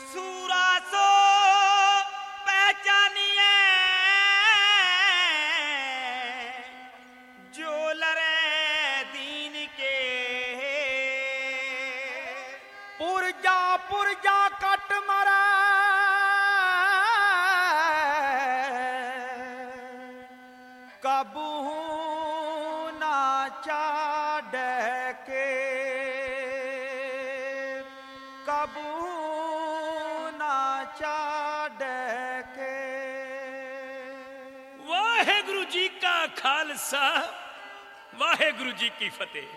सूरा सो पहचानिए जो लरे दीन के पुरजा कट मरा कबू ना चाड़ के कबू ना चाड़ के। वाहेगुरु जी का खालसा वाहेगुरु जी की फतेह।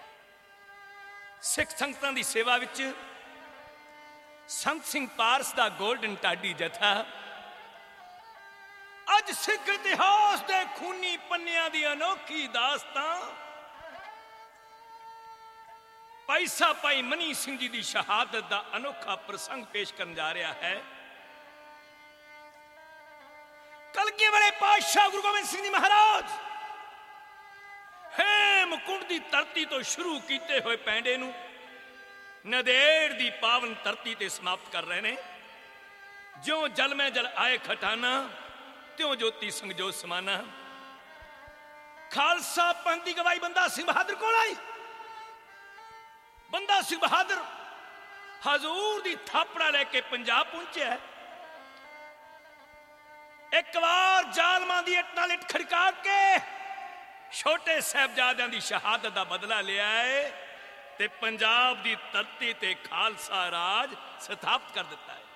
सिख संगतां दी सेवा विच संत सिंह पारस दा गोल्डन टाडी जथा अज सिख इतिहास दे खूनी पन्नियां दी अनोखी दास्तां पैसा भाई मनी सिंह जी की शहादत का अनोखा प्रसंग पेश करने जा रहा है। कलगी वाले पातशाह गुरु गोबिंद सिंह जी महाराज हेमकुंड की धरती तो शुरू किए हुए पैंडे नूं नदेड़ की पावन धरती ते समाप्त कर रहे हैं। ज्यों जल में जल आए खटाना त्यों ज्योति संगजोत समाना। खालसा पंथ की गवाही बंदा सिंह बहादुर कोल आई। बंदा सिंह बहादुर हजूर दी थापड़ा लेके पंजाब पहुंचे। एक बार जालमां दी इट नाल इट खड़का के छोटे साहबजादियां दी शहादत का बदला लिया है ते पंजाब दी धरती ते खालसा राज स्थापित कर दिता है।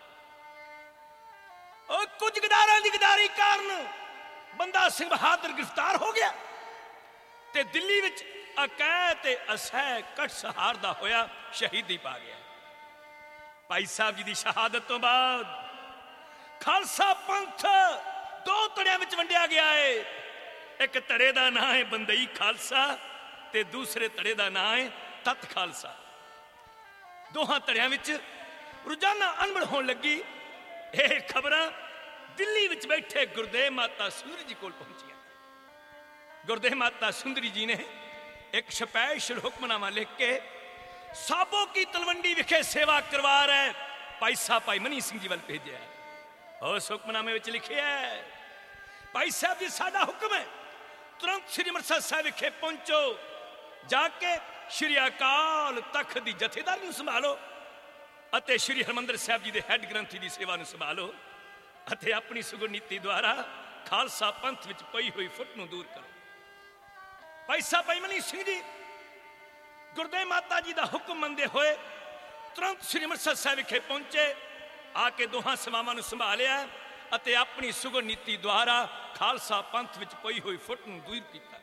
और कुछ गदारां दी गदारी कारण बंदा सिंह बहादुर गिरफ्तार हो गया ते दिल्ली विच अकैद ते असह कट सहारदा होया शहीदी पा गया। भाई साहब जी की शहादत तो बाद खालसा पंथ दो धड़ियां विच वंडिया गया है। एक धड़े का नाम है बंदई खालसा ते दूसरे धड़े का नाम है तत खालसा। दोहां धड़ियां विच रोजाना अनबड़ होने लगी। ये खबर दिल्ली विच बैठे गुरदेव माता सुंदरी जी कोल पहुंचिया। गुरदेव माता सुंदरी जी ने एक स्पेशल हुक्मनामा लिख के साबो की तलवंडी विखे सेवा करवा रहे भाई साहब भाई मनी सिंह जी वाल भेजा। उस हुक्मनामे विच लिखिया है भाई साहब जी साडा हुक्म है तुरंत श्री अमृतसर साहिब विखे पहुंचो जाके श्री अकाल तख्त दी जथेदारी संभालो अते श्री हरमंदर साहब जी दे हैड ग्रंथी दी सेवा संभालो अते अपनी सुगुण नीति द्वारा खालसा पंथ विच पई हुई फुट नूं दूर करो। भाई साहब भाई मनी सिंह जी गुरदेव माता जी का हुक्म मनते हुए तुरंत श्री अमृतसर साहिब विखे पहुंचे। आके दोहां सेवावां नूं संभालिया अते अपनी सुगुण नीति द्वारा खालसा पंथ विच पई हुई फुट नूं दूर कीता।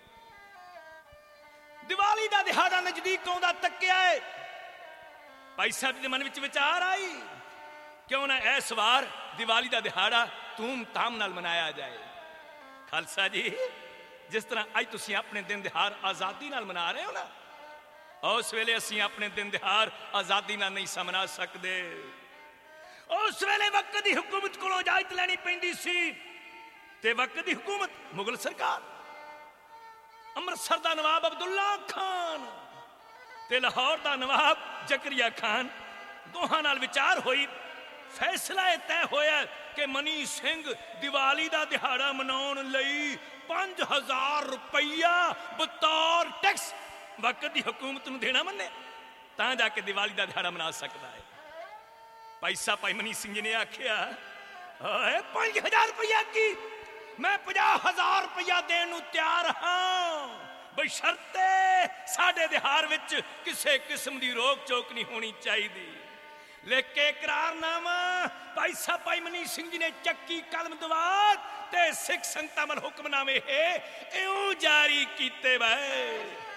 दिवाली का दिहाड़ा नजदीक आउंदा तक्किया है। भाई साहब जी दे मन विच विचार आई क्यों ना इस बार दिवाली का दिहाड़ा धूम-धाम नाल मनाया जाए। खालसा जी जिस तरह अज तुसीं अपने दिन दिहाड़ आज़ादी नाल मना रहे हो ना उस वेले असीं अपने दिन दिहाड़ आज़ादी नाल नहीं सा मना सकते। उस वेले वक्त की हुकूमत को इजाजत लैनी पैंदी सी ते वक्त की हुकूमत मुगल सरकार अमृतसर का नवाब अब्दुल्ला खान ते लाहौर का नवाब जकरिया खान दोहां नाल विचार हुई। फैसला यह तय होया कि मनी सिंह दिवाली का दिहाड़ा मनाउण लई 5000 रुपया बतौर टैक्स वक्त की हुकूमत नूं देना मन्ने तां जाके दिवाली का दिहाड़ा मना सकता है। भाई साहब भाई मनी सिंह जी ने आखिया 5000 रुपया की मैं 50,000 रुपया देने नूं तैयार हाँ बशर्ते साडे दिहाड़ विच किसी किस्म की रोक चोक नहीं होनी चाहिए। लेके इकरारनामा भाई साहब भाई मनी सिंह जी ने चक्की कलम दवात ते सिख संगतां वल हुक्मनामे इउं जारी कीते वे।